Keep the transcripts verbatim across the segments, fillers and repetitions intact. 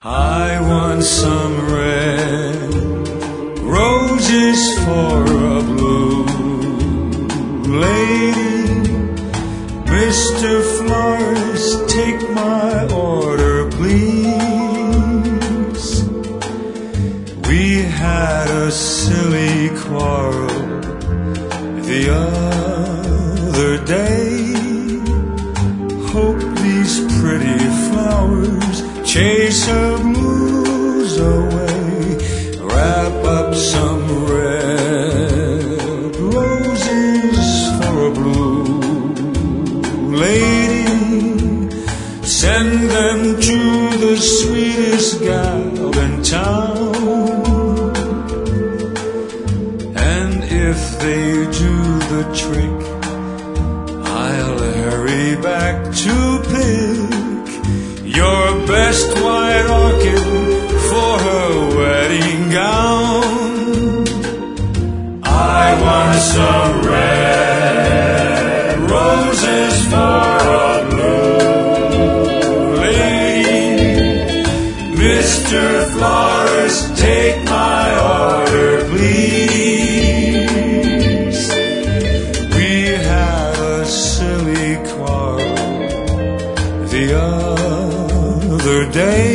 I want some red roses for a blue lady. Mister Florist, take my order, please. We had a silly quarrel the other day. Hope these pretty flowers chase her blues away. Wrap up some red roses for a blue lady. Send them to the sweetest gal in town. And if they do the trick, I'll hurry back to pick your best white orchid for her wedding gown. I want some red roses for a blue lady. Mister Florist, take my order, please. We had a silly quarrel the other day.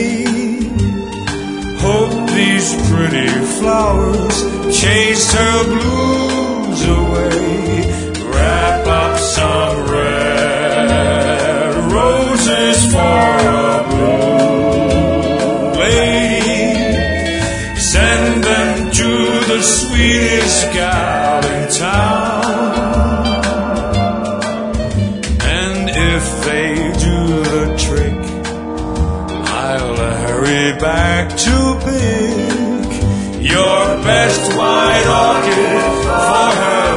Hope these pretty flowers chase her blues away. Wrap up some red roses for a blue lady. Send them to the sweetest gal in town. And if they do the trick, I'll hurry back to pick your best white orchid for her